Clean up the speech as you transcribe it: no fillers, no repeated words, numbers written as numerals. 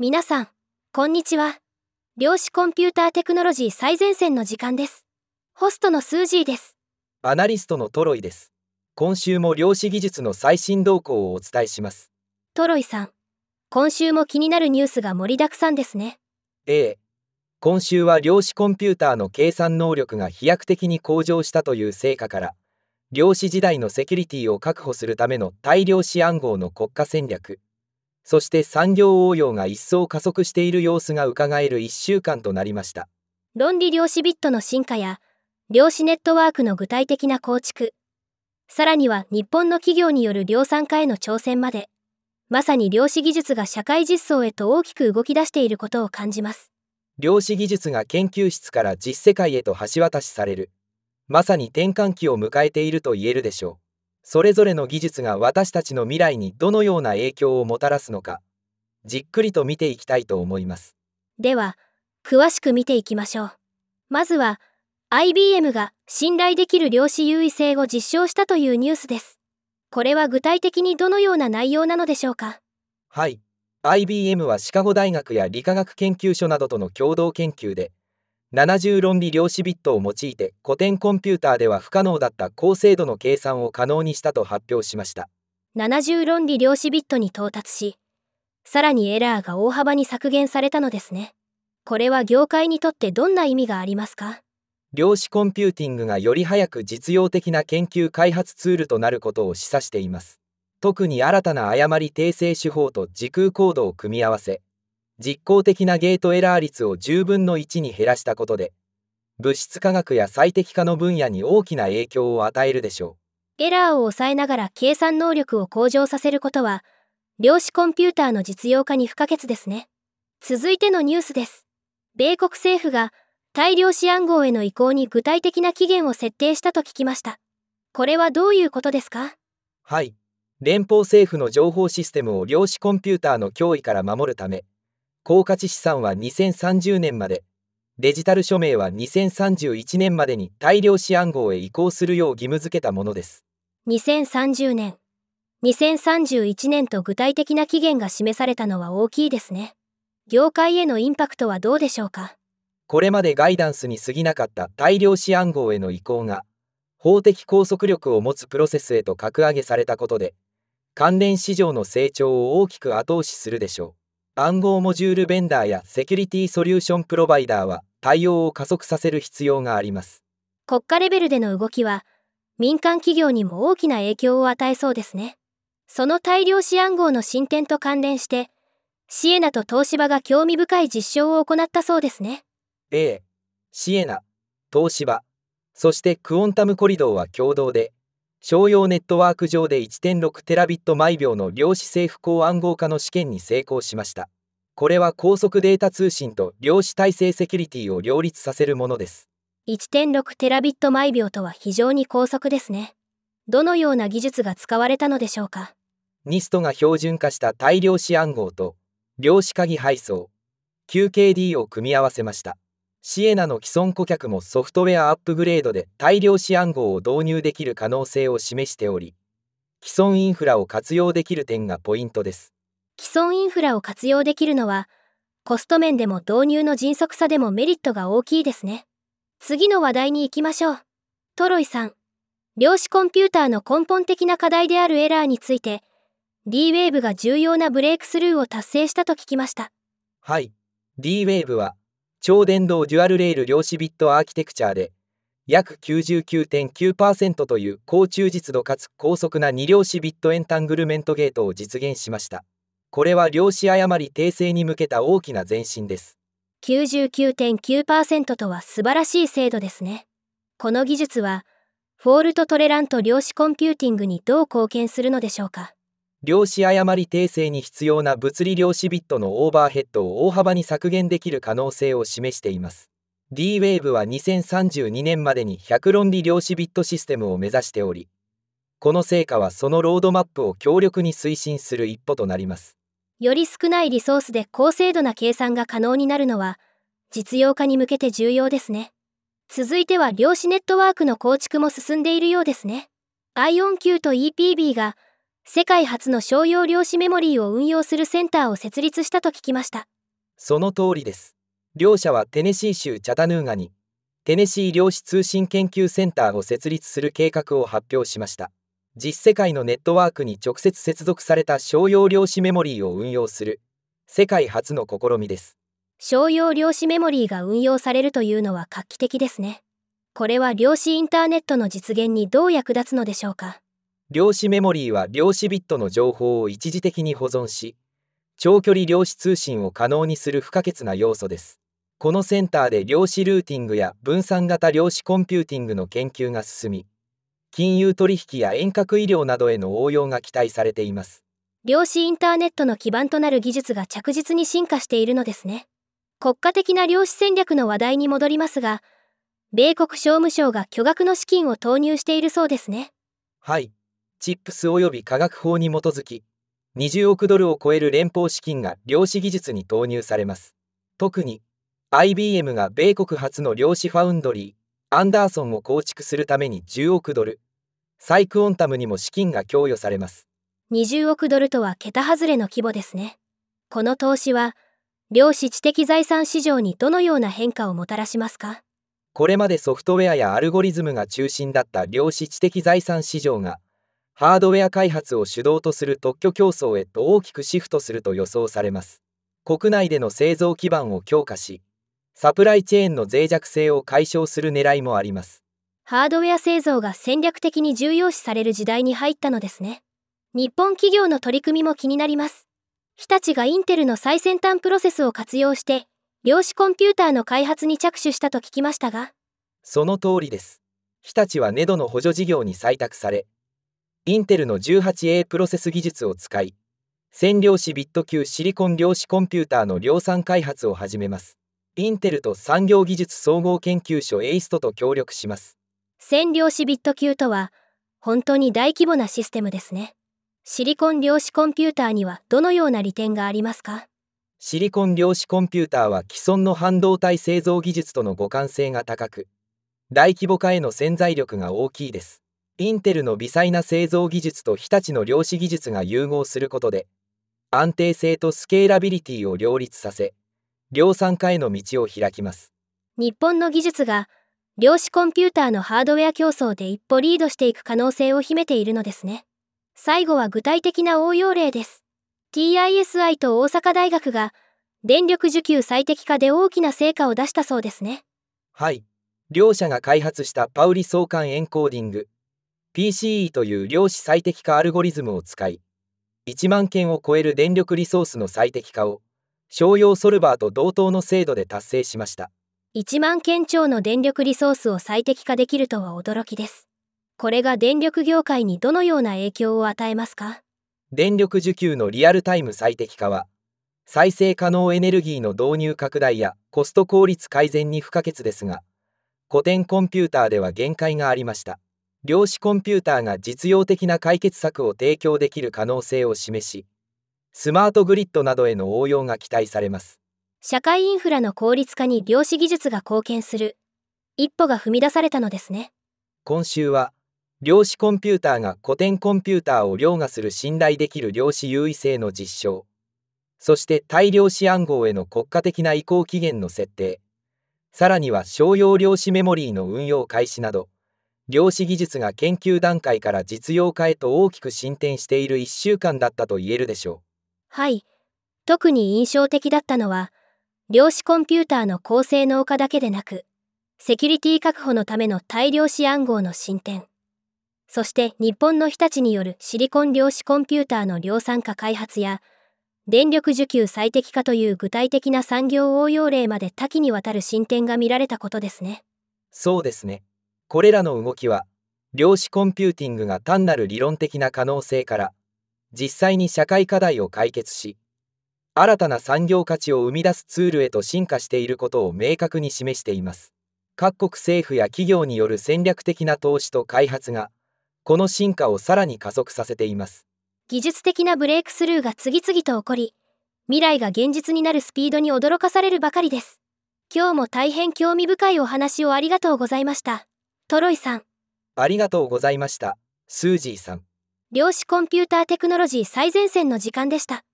皆さん、こんにちは。量子コンピューターテクノロジー最前線の時間です。ホストのスージーです。 アナリストのトロイです。今週も量子技術の最新動向をお伝えします。 トロイさん、今週も気になるニュースが盛りだくさんですね。 今週は量子コンピューターの計算能力が飛躍的に向上したという成果から、量子時代のセキュリティを確保するための大量子暗号の国家戦略、そして産業応用が一層加速している様子がうかがえる1週間となりました。 論理量子ビットの進化や、量子ネットワークの具体的な構築、さらには日本の企業による量産化への挑戦まで、まさに量子技術が社会実装へと大きく動き出していることを感じます。 量子技術が研究室から実世界へと橋渡しされる、まさに転換期を迎えていると言えるでしょう。それぞれの技術が私たちの未来にどのような影響をもたらすのか、じっくりと見ていきたいと思います。 では、詳しく見ていきましょう。まずは、IBM が信頼できる量子優位性を実証したというニュースです。これは具体的にどのような内容なのでしょうか？ はい。IBM はシカゴ大学や理化学研究所などとの共同研究で、70論理量子ビットを用いて古典コンピューターでは不可能だった高精度の計算を可能にしたと発表しました。 70論理量子ビットに到達し、さらにエラーが大幅に削減されたのですね。これは業界にとってどんな意味がありますか？ 量子コンピューティングがより早く実用的な研究開発ツールとなることを示唆しています。特に新たな誤り訂正手法と時空コードを組み合わせ、実効的なゲートエラー率を10分の1に減らしたことで、物質化学や最適化の分野に大きな影響を与えるでしょエラーを抑えながら計算能力を向上させることは、量子コンピューターの実用化に不可欠ですね。続いてのニュースです。米国政府が大量子暗号への移行に具体的な期限を設定したと聞きました。これはどういうことですか？ はい。連邦政府の情報システムを量子コンピューターの脅威から守るため、高価値資産は2030年まで、デジタル署名は2031年までに大量子暗号へ移行するよう義務付けたものです。 2030年、2031年と具体的な期限が示されたのは大きいですね。業界へのインパクトはどうでしょうか？ これまでガイダンスに過ぎなかった大量子暗号への移行が、法的拘束力を持つプロセスへと格上げされたことで、関連市場の成長を大きく後押しするでしょう。暗号モジュールベンダーやセキュリティソリューションプロバイダーは対応を加速させる必要があります。 国家レベルでの動きは、民間企業にも大きな影響を与えそうですね。その大量子暗号の進展と関連して、シエナと東芝が興味深い実証を行ったそうですね。 シエナ、東芝、そしてクオンタムコリドーは共同で、商用ネットワーク上で 1.6 テラビット毎秒の量子政府項暗号化の試験に成功しました。これは高速データ通信と量子体制セキュリティを両立させるものです。 1.6 テラビット毎秒とは非常に高速ですね。どのような技術が使われたのでしょうか？ ニストが標準化した大量子暗号と量子鍵配送 QKD を組み合わせました。シエナの既存顧客もソフトウェアアップグレードで大量子暗号を導入できる可能性を示しており、既存インフラを活用できる点がポイントです。 既存インフラを活用できるのは、コスト面でも導入の迅速さでもメリットが大きいですね。次の話題に行きましょう。トロイさん、量子コンピューターの根本的な課題であるエラーについて、D-Wave が重要なブレイクスルーを達成したと聞きました。 はい。D-Wave は超電導デュアルレール量子ビットアーキテクチャーで約 99.9% という高忠実度かつ高速な2量子ビットエンタングルメントゲートを実現しました。これは量子誤り訂正に向けた大きな前進です。 99.9% とは素晴らしい精度ですね。この技術は、フォールトトレラント量子コンピューティングにどう貢献するのでしょうか？ 量子誤り訂正に必要な物理量子ビットのオーバーヘッドを大幅に削減できる可能性を示しています。D-Wave は2032年までに100論理量子ビットシステムを目指しており、この成果はそのロードマップを強力に推進する一歩となります。 より少ないリソースで高精度な計算が可能になるのは、実用化に向けて重要ですね。続いては量子ネットワークの構築も進んでいるようですね。IonQ と EPB が世界初の商用量子メモリーを運用するセンターを設立したと聞きました。 その通りです。両社はテネシー州チャタヌーガにテネシー量子通信研究センターを設立する計画を発表しました。実世界のネットワークに直接接続された商用量子メモリーを運用する世界初の試みです。 商用量子メモリーが運用されるというのは画期的ですね。これは量子インターネットの実現にどう役立つのでしょうか。 量子メモリーは量子ビットの情報を一時的に保存し、長距離量子通信を可能にする不可欠な要素です。このセンターで量子ルーティングや分散型量子コンピューティングの研究が進み、金融取引や遠隔医療などへの応用が期待されています。 量子インターネットの基盤となる技術が着実に進化しているのですね。国家的な量子戦略の話題に戻りますが、米国商務省が巨額の資金を投入しているそうですね。 はい、チップス及び科学法に基づき、20億ドルを超える連邦資金が量子技術に投入されます。特に、IBM が米国初の量子ファウンドリー、アンダーソンを構築するために10億ドル、サイクオンタムにも資金が供与されます。 20億ドルとは桁外れの規模ですね。この投資は、量子知的財産市場にどのような変化をもたらしますか？ これまでソフトウェアやアルゴリズムが中心だった量子知的財産市場が、ハードウェア開発を主導とする特許競争へと大きくシフトすると予想されます。国内での製造基盤を強化し、サプライチェーンの脆弱性を解消する狙いもあります。 ハードウェア製造が戦略的に重要視される時代に入ったのですね。日本企業の取り組みも気になります。日立がインテルの最先端プロセスを活用して、量子コンピューターの開発に着手したと聞きましたが。 その通りです。日立はネドの補助事業に採択され、インテルの 18A プロセス技術を使い、1000量子ビット級シリコン量子コンピューターの量産開発を始めます。インテルと産業技術総合研究所エイストと協力します。 1000量子ビット級とは、本当に大規模なシステムですね。シリコン量子コンピューターにはどのような利点がありますか？ シリコン量子コンピューターは既存の半導体製造技術との互換性が高く、大規模化への潜在力が大きいです。インテルの微細な製造技術と日立の量子技術が融合することで、安定性とスケーラビリティを両立させ、量産化への道を開きます。 日本の技術が量子コンピューターのハードウェア競争で一歩リードしていく可能性を秘めているのですね。最後は具体的な応用例です。TISI と大阪大学が電力需給最適化で大きな成果を出したそうですね。 はい、両社が開発したパウリ相関エンコーディング PCE という量子最適化アルゴリズムを使い、1万件を超える電力リソースの最適化を商用ソルバーと同等の精度で達成しました。 1万件超の電力リソースを最適化できるとは驚きです。これが電力業界にどのような影響を与えますか？ 電力需給のリアルタイム最適化は、再生可能エネルギーの導入拡大やコスト効率改善に不可欠ですが、古典コンピューターでは限界がありました。量子コンピューターが実用的な解決策を提供できる可能性を示し、スマートグリッドなどへの応用が期待されます。 社会インフラの効率化に量子技術が貢献する一歩が踏み出されたのですね。 今週は、量子コンピューターが古典コンピューターを凌駕する信頼できる量子優位性の実証、そして対量子暗号への国家的な移行期限の設定、さらには商用量子メモリーの運用開始など、量子技術が研究段階から実用化へと大きく進展している1週間だったと言えるでしょう。 はい。特に印象的だったのは、量子コンピューターの高性能化だけでなく、セキュリティ確保のための対量子暗号の進展、そして日本の日立によるシリコン量子コンピューターの量産化開発や、電力需給最適化という具体的な産業応用例まで多岐にわたる進展が見られたことですね。 そうですね。これらの動きは、量子コンピューティングが単なる理論的な可能性から、実際に社会課題を解決し、新たな産業価値を生み出すツールへと進化していることを明確に示しています。各国政府や企業による戦略的な投資と開発が、この進化をさらに加速させています。 技術的なブレイクスルーが次々と起こり、未来が現実になるスピードに驚かされるばかりです。今日も大変興味深いお話をありがとうございました。トロイさん。 ありがとうございました、スージーさん。 量子コンピューターテクノロジー最前線の時間でした。